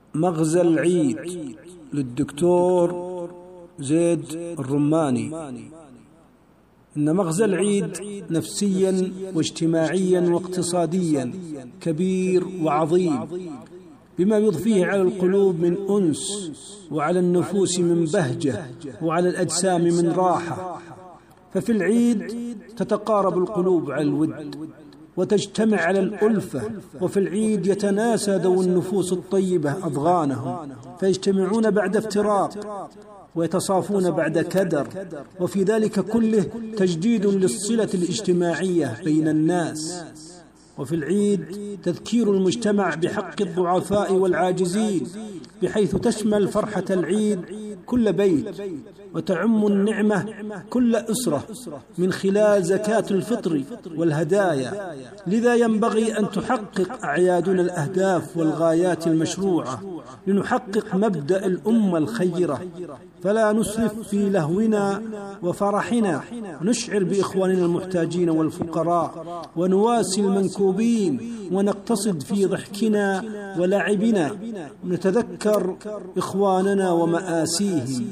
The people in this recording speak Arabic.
مغزى العيد للدكتور زيد الرماني. إن مغزى العيد نفسيا واجتماعيا واقتصاديا كبير وعظيم، بما يضفيه على القلوب من أنس، وعلى النفوس من بهجة، وعلى الأجسام من راحة. ففي العيد تتقارب القلوب على الود وتجتمع على الألفة، وفي العيد يتناسى ذوو النفوس الطيبة أضغانهم، فيجتمعون بعد افتراق ويتصافون بعد كدر، وفي ذلك كله تجديد للصلة الاجتماعية بين الناس. وفي العيد تذكير المجتمع بحق الضعفاء والعاجزين، بحيث تشمل فرحة العيد كل بيت، وتعم النعمة كل أسرة من خلال زكاة الفطر والهدايا. لذا ينبغي أن تحقق أعيادنا الأهداف والغايات المشروعة، لنحقق مبدأ الأمة الخيرة، فلا نسرف في لهونا وفرحنا، ونشعر بإخواننا المحتاجين والفقراء، ونواسي المنكوبين، ونقتصد في ضحكنا ولعبنا، ونتذكر إخواننا ومآسيهم.